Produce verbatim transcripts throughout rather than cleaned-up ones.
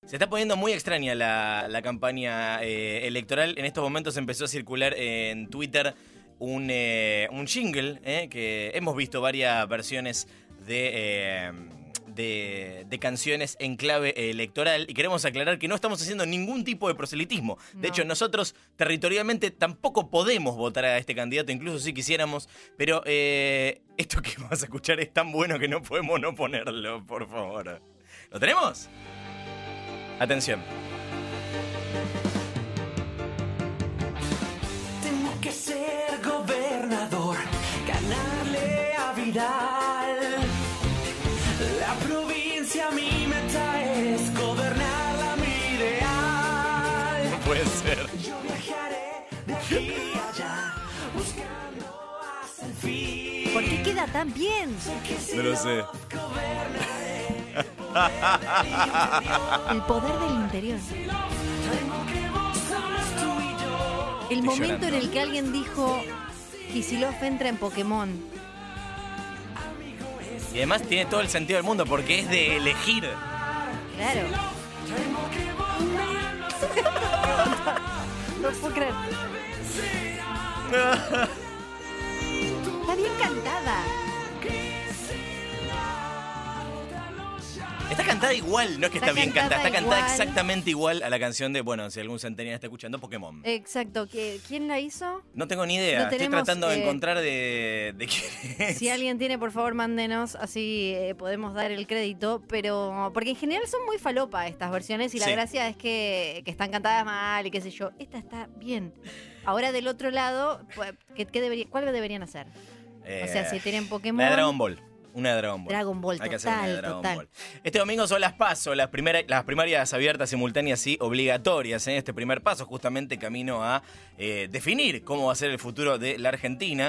Se está poniendo muy extraña la, la campaña eh, electoral. En estos momentos empezó a circular en Twitter un, eh, un jingle, eh, que hemos visto varias versiones de, eh, de, de canciones en clave electoral. Y queremos aclarar que no estamos haciendo ningún tipo de proselitismo. De No. hecho, nosotros territorialmente tampoco podemos votar a este candidato, incluso si quisiéramos. Pero eh, esto que vamos a escuchar es tan bueno que no podemos no ponerlo, por favor. ¿Lo tenemos? Atención. Tengo que ser gobernador, ganarle a Vidal. La provincia mi meta es gobernarla mi ideal. No puede ser. Yo viajaré de aquí a allá, buscando hasta el fin. ¿Por qué queda tan bien? Que si No lo sé. gobernaré, El poder del interior. tengo que vos somos tú y yo. El Estoy momento llorando. en el que alguien dijo Kicillof entra en Pokémon. Y además tiene todo el sentido del mundo porque es de elegir. Claro. No puedo creer. Está bien cantada. Está cantada igual, no es que está, Está bien cantada, cantada está cantada igual. exactamente igual a la canción de, bueno, si algún centenial está escuchando, Pokémon. Exacto. ¿Qué- ¿Quién la hizo? No tengo ni idea, No estoy tenemos, tratando de eh, encontrar de, de quién es. Si alguien tiene, por favor, mándenos, así eh, podemos dar el crédito. Pero porque en general son muy falopa estas versiones y la Sí. gracia es que, que están cantadas mal y qué sé yo. Esta está bien. Ahora del otro lado, pues, ¿qué, qué debería, ¿cuál deberían hacer? Eh, O sea, si tienen Pokémon. La de Dragon Ball. Una de Dragon Ball. Dragon Ball, Hay que hacer una de total, Dragon total. Ball. Este domingo son las PASO, las, primera- las primarias abiertas, simultáneas y obligatorias. En este primer paso, justamente camino a eh, definir cómo va a ser el futuro de la Argentina.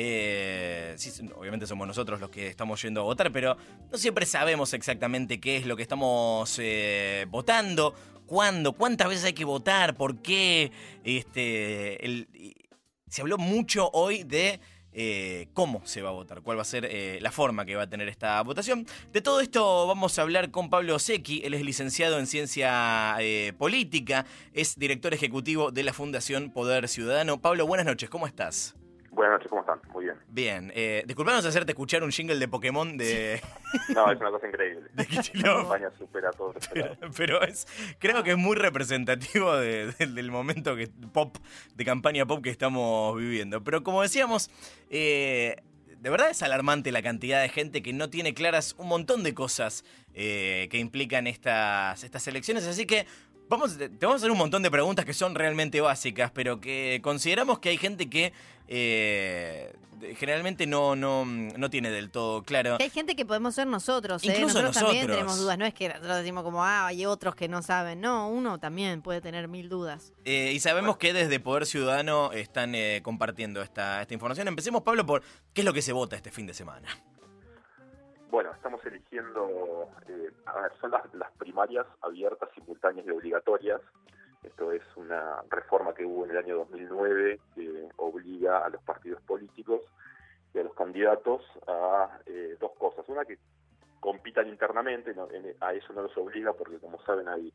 Eh, sí, obviamente somos nosotros los que estamos yendo a votar, pero no siempre sabemos exactamente qué es lo que estamos eh, votando, cuándo, cuántas veces hay que votar, por qué. Este, el, se habló mucho hoy de eh, cómo se va a votar, cuál va a ser eh, la forma que va a tener esta votación. De todo esto vamos a hablar con Pablo Secchi. Él es licenciado en Ciencia eh, Política, es director ejecutivo de la Fundación Poder Ciudadano. Pablo, buenas noches, ¿cómo estás? Buenas noches, ¿cómo están? Muy bien. Bien, eh, disculpanos hacerte escuchar un jingle de Pokémon de, No, es una cosa increíble. de La Kicillof. campaña supera a todos los Pero, esperados. pero es, creo que es muy representativo de- de- del momento que, pop, de campaña pop que estamos viviendo. Pero como decíamos, eh, de verdad es alarmante la cantidad de gente que no tiene claras un montón de cosas eh, que implican estas, estas elecciones. Así que vamos, te vamos a hacer un montón de preguntas que son realmente básicas, pero que consideramos que hay gente que eh, generalmente no, no, no tiene del todo claro. Que hay gente que podemos ser nosotros, ¿eh? Incluso nosotros, también nosotros. tenemos dudas. No es que nosotros decimos como, ah, hay otros que no saben. No, uno también puede tener mil dudas. Eh, y sabemos que desde Poder Ciudadano están eh, compartiendo esta, esta información. Empecemos, Pablo, por qué es lo que se vota este fin de semana. Bueno, estamos eligiendo, eh, a ver, son las, las primarias abiertas, simultáneas y obligatorias. Esto es una reforma que hubo en el año dos mil nueve que obliga a los partidos políticos y a los candidatos a eh, dos cosas. Una, que compitan internamente, no, en- a eso no los obliga porque, como saben, hay,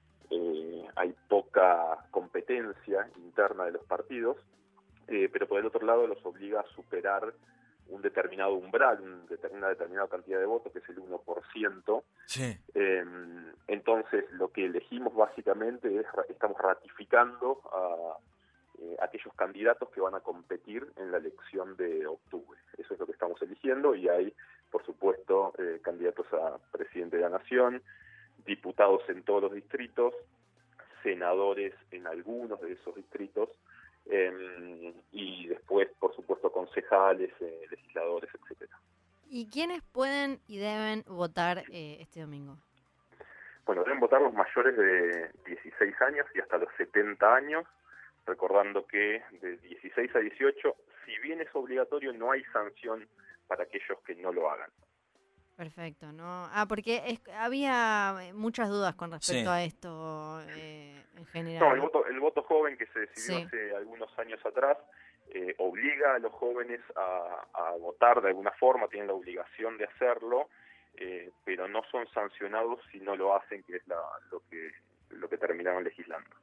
eh, hay poca competencia interna de los partidos, eh, pero por el otro lado los obliga a superar un determinado umbral, un determin- una determinada cantidad de votos, que es el uno por ciento. Sí. Eh, entonces, lo que elegimos básicamente es, ra- estamos ratificando a eh, aquellos candidatos que van a competir en la elección de octubre. Eso es lo que estamos eligiendo y hay, por supuesto, eh, candidatos a presidente de la Nación, diputados en todos los distritos, senadores en algunos de esos distritos, eh, y después, por supuesto, concejales, eh, legisladores, etcétera. ¿Y quiénes pueden y deben votar eh, este domingo? Bueno, deben votar los mayores de dieciséis años y hasta los setenta años, recordando que de dieciséis a dieciocho, si bien es obligatorio, no hay sanción para aquellos que no lo hagan. Perfecto, ¿no? Ah, porque es- había eh, muchas dudas con respecto Sí. a esto eh, en general. No, el voto, el voto joven que se decidió Sí. hace algunos años atrás eh, obliga a los jóvenes a, a votar de alguna forma, tienen la obligación de hacerlo, eh, pero no son sancionados si no lo hacen, que es la, lo que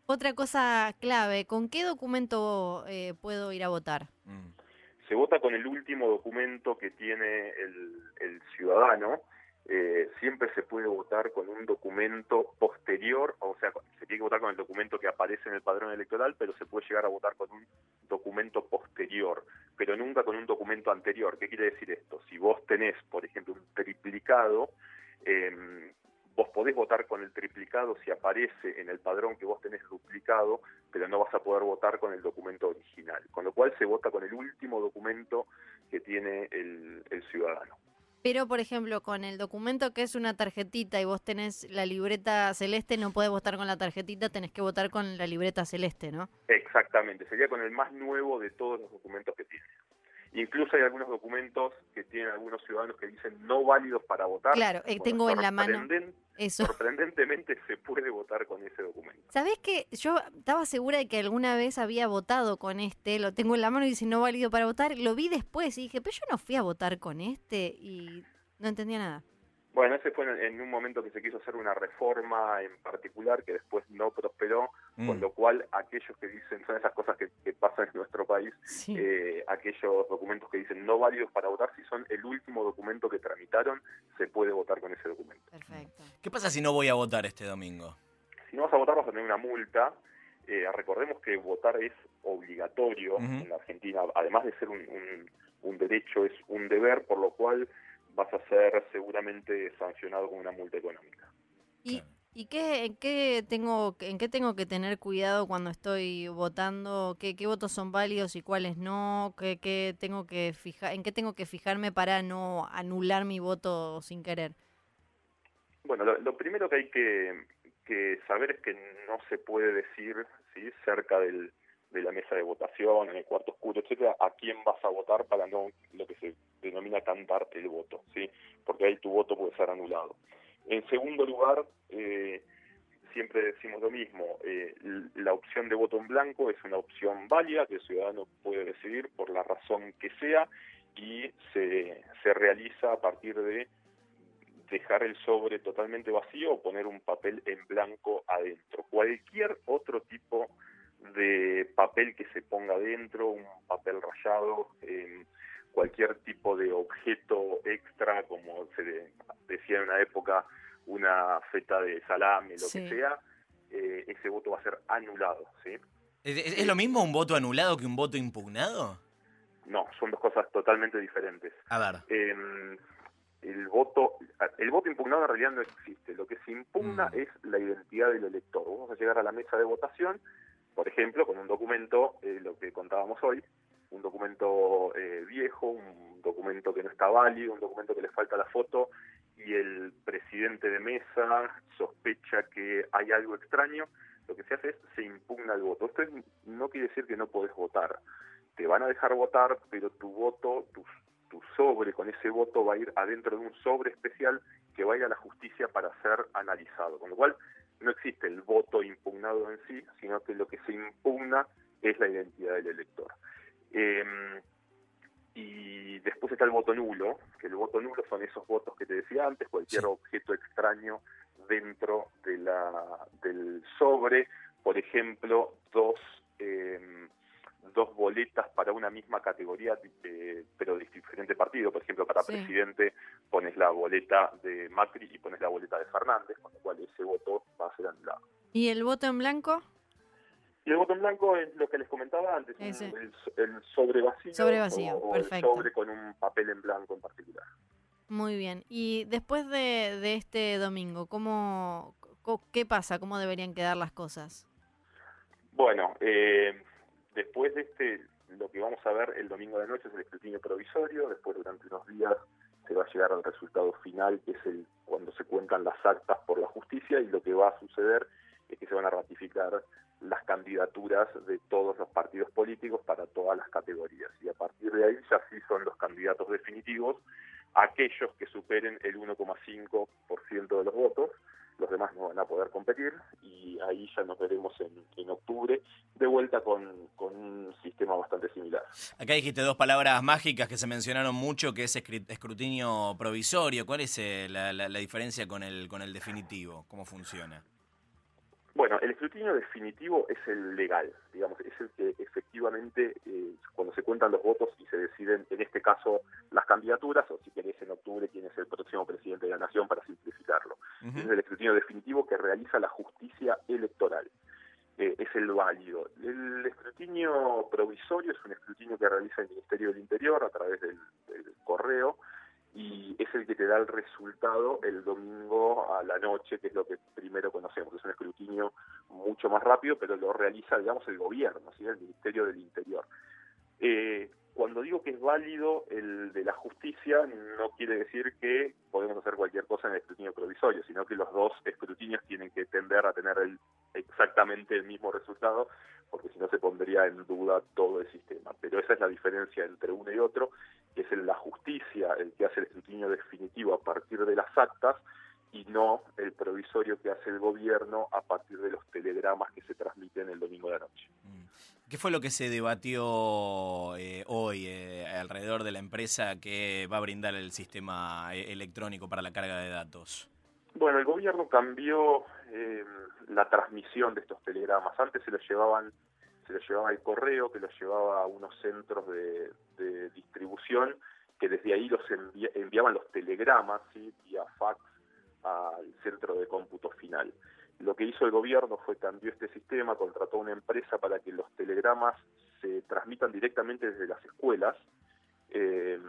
Otra cosa clave, ¿con qué documento eh, puedo ir a votar? Mm. Se vota con el último documento que tiene el, el ciudadano. Eh, siempre se puede votar con un documento posterior, o sea, se tiene que votar con el documento que aparece en el padrón electoral, pero se puede llegar a votar con un documento posterior, pero nunca con un documento anterior. ¿Qué quiere decir esto? Si vos tenés, por ejemplo, un triplicado, eh, vos podés votar con el triplicado si aparece en el padrón que vos tenés duplicado, pero no vas a poder votar con el documento original, con lo cual se vota con el último documento que tiene el, el ciudadano. Pero, por ejemplo, con el documento que es una tarjetita y vos tenés la libreta celeste, no podés votar con la tarjetita, tenés que votar con la libreta celeste, ¿no? Exactamente, sería con el más nuevo de todos los documentos que tiene. Incluso hay algunos documentos que tienen algunos ciudadanos que dicen no válidos para votar. Claro, eh, Bueno, tengo en la mano sorprenden- eso. Sorprendentemente se puede votar con ese documento. ¿Sabés qué? Yo estaba segura de que alguna vez había votado con este, lo tengo en la mano y dice no válido para votar. Lo vi después y dije, pero yo no fui a votar con este y no entendía nada. Bueno, ese fue en, en un momento que se quiso hacer una reforma en particular que después no prosperó, Mm. con lo cual aquellos que dicen, son esas cosas que, que pasan en nuestro país, Sí. eh, aquellos documentos que dicen no válidos para votar, si son el último documento que tramitaron, se puede votar con ese documento. Perfecto. ¿Qué pasa si no voy a votar este domingo? Si no vas a votar vas a tener una multa. Eh, recordemos que votar es obligatorio Ujú. en la Argentina, además de ser un, un, un derecho, es un deber, por lo cual vas a ser seguramente sancionado con una multa económica. ¿Y, Claro. y qué, en, qué tengo, en qué tengo que tener cuidado cuando estoy votando? ¿Qué, qué votos son válidos y cuáles no? ¿Qué, qué tengo que fijar, ¿En qué tengo que fijarme para no anular mi voto sin querer? Bueno, lo, lo primero que hay que, que saber es que no se puede decir, ¿sí?, cerca del, de la mesa de votación, en el cuarto oscuro, etcétera, a quién vas a votar para no lo que se denomina cantarte el voto, ¿sí? Porque ahí tu voto puede ser anulado. En segundo lugar, eh, siempre decimos lo mismo, eh, la opción de voto en blanco es una opción válida que el ciudadano puede decidir por la razón que sea y se, se realiza a partir de dejar el sobre totalmente vacío o poner un papel en blanco adentro. Cualquier otro tipo de papel que se ponga adentro, un papel rayado, eh, cualquier tipo de objeto extra, como se de, decía en una época, una feta de salame, lo Sí. que sea, eh, ese voto va a ser anulado, ¿sí? ¿Es, es- es lo mismo un voto anulado que un voto impugnado? No, son dos cosas totalmente diferentes. A ver. Eh, el voto el voto impugnado en realidad no existe. Lo que se impugna Mm. es la identidad del elector. Vamos a llegar a la mesa de votación, por ejemplo, con un documento, eh, lo que contábamos hoy, un documento eh, viejo, un documento que no está válido, un documento que le falta la foto, y el presidente de mesa sospecha que hay algo extraño. Lo que se hace es se impugna el voto. Esto es, no quiere decir que no podés votar. Te van a dejar votar, pero tu voto, tu, tu sobre con ese voto va a ir adentro de un sobre especial que va a ir a la justicia para ser analizado. Con lo cual, no existe el voto impugnado en sí, sino que lo que se impugna es la identidad del elector. Eh, y después está el voto nulo, que el voto nulo son esos votos que te decía antes, cualquier Sí. objeto extraño dentro de la del sobre, por ejemplo, dos eh, dos boletas para una misma categoría, eh, pero de diferente partido. Por ejemplo, para Sí. presidente pones la boleta de Macri y pones la boleta de Fernández, con lo cual ese voto va a ser anulado. ¿Y el voto en blanco? Y el voto en blanco es lo que les comentaba antes, un- Ese. el, el sobre vacío, Sobre vacío, o, o perfecto. el sobre con un papel en blanco en particular. Muy bien. Y después de, de este domingo, ¿cómo, co- ¿qué pasa? ¿Cómo deberían quedar las cosas? Bueno, eh, después de este, lo que vamos a ver el domingo de noche es el escrutinio provisorio. Después, durante unos días, se va a llegar al resultado final, que es el cuando se cuentan las actas por la justicia, y lo que va a suceder es que se van a ratificar las candidaturas de todos los partidos políticos para todas las categorías. Y a partir de ahí ya sí son los candidatos definitivos aquellos que superen el uno coma cinco por ciento de los votos. Los demás no van a poder competir, y ahí ya nos veremos en, en octubre, de vuelta con, con un sistema bastante similar. Acá dijiste dos palabras mágicas que se mencionaron mucho, que es escri- escrutinio provisorio. ¿Cuál es eh, la, la- la diferencia con el con el definitivo? ¿Cómo funciona? Bueno, Bueno, el escrutinio definitivo es el legal, digamos, es el que efectivamente, eh, cuando se cuentan los votos y se deciden, en este caso, las candidaturas, o si querés en octubre quién es el próximo presidente de la Nación, para simplificarlo. Uh-huh. Es el escrutinio definitivo que realiza la justicia electoral. Eh, es el válido. El escrutinio provisorio es un escrutinio que realiza el Ministerio del Interior a través del, del correo, y es el que te da el resultado el domingo a la noche, que es lo que primero conocemos. Es un escrutinio mucho más rápido, pero lo realiza, digamos, el gobierno, ¿sí? El Ministerio del Interior. Eh, cuando digo que es válido el de la justicia, no quiere decir que podemos hacer cualquier cosa en el escrutinio provisorio, sino que los dos escrutinios tienen que tender a tener el, exactamente el mismo resultado, porque si no se pondría en duda todo el sistema. Pero esa es la diferencia entre uno y otro, que es en la justicia el que hace el escrutinio definitivo a partir de las actas, y no el provisorio que hace el gobierno a partir de los telegramas que se transmiten el domingo de la noche. ¿Qué fue lo que se debatió eh, hoy eh, alrededor de la empresa que va a brindar el sistema eh, electrónico para la carga de datos? Bueno, el gobierno cambió eh, la transmisión de estos telegramas. Antes se los llevaban, se los llevaba el correo, que los llevaba a unos centros de, de distribución, que desde ahí los envi- enviaban los telegramas, ¿sí? Vía fax al centro de cómputo final. Lo que hizo el gobierno fue cambió este sistema, contrató a una empresa para que los telegramas se transmitan directamente desde las escuelas, eh,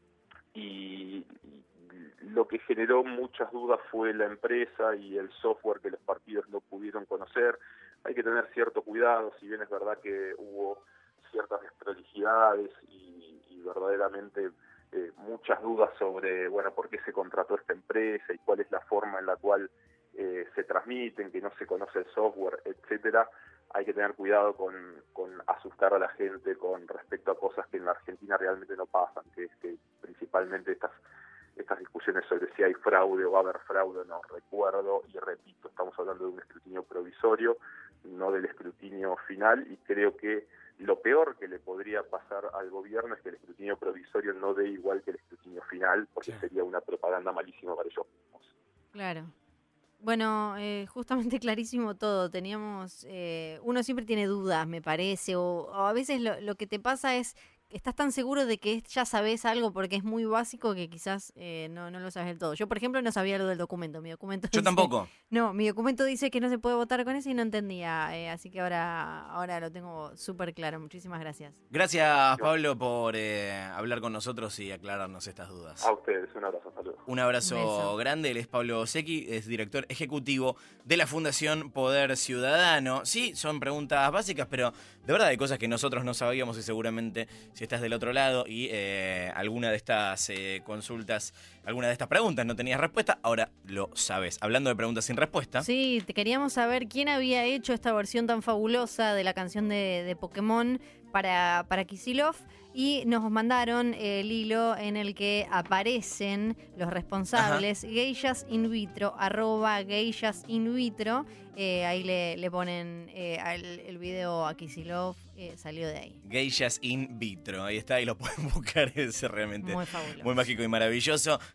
y, y lo que generó muchas dudas fue la empresa y el software que los partidos no pudieron conocer. Hay que tener cierto cuidado, si bien es verdad que hubo ciertas desprolijidades y, y verdaderamente eh, muchas dudas sobre, bueno, por qué se contrató esta empresa y cuál es la forma en la cual eh, se transmiten, que no se conoce el software, etcétera. Hay que tener cuidado con, con asustar a la gente con respecto a cosas que en la Argentina realmente no pasan, que es que principalmente estas estas discusiones sobre si hay fraude o va a haber fraude, no recuerdo, y repito, estamos hablando de un escrutinio provisorio, no del escrutinio final, y creo que lo peor que le podría pasar al gobierno es que el escrutinio provisorio no dé igual que el escrutinio final, porque sí, sería una propaganda malísima para ellos mismos. Claro. Bueno, eh, justamente clarísimo todo. Teníamos, eh, uno siempre tiene dudas, me parece, o, o a veces lo, lo que te pasa es estás tan seguro de que ya sabes algo porque es muy básico que quizás eh, no, no lo sabes del todo. Yo, por ejemplo, no sabía lo del documento. Mi documento Yo dice, tampoco. No, mi documento dice que no se puede votar con eso y no entendía. Eh, así que ahora, ahora lo tengo súper claro. Muchísimas gracias. Gracias, Pablo, por eh, hablar con nosotros y aclararnos estas dudas. A ustedes, un abrazo, saludos. Un abrazo Un beso. grande. Él es Pablo Secchi, es director ejecutivo de la Fundación Poder Ciudadano. Sí, son preguntas básicas, pero de verdad hay cosas que nosotros no sabíamos y seguramente si estás del otro lado y eh, alguna de estas eh, consultas, alguna de estas preguntas no tenías respuesta, ahora lo sabes. Hablando de preguntas sin respuesta. Sí, te queríamos saber quién había hecho esta versión tan fabulosa de la canción de, de Pokémon para, para Kicillof, y nos mandaron el hilo en el que aparecen los responsables. Ajá. Geishas in vitro, arroba geishas in vitro. Eh, ahí le, le ponen eh, el, el video a Kicillof, eh, salió de ahí. Geishas in vitro, ahí está, y lo pueden buscar, es realmente muy fabuloso, muy mágico y maravilloso.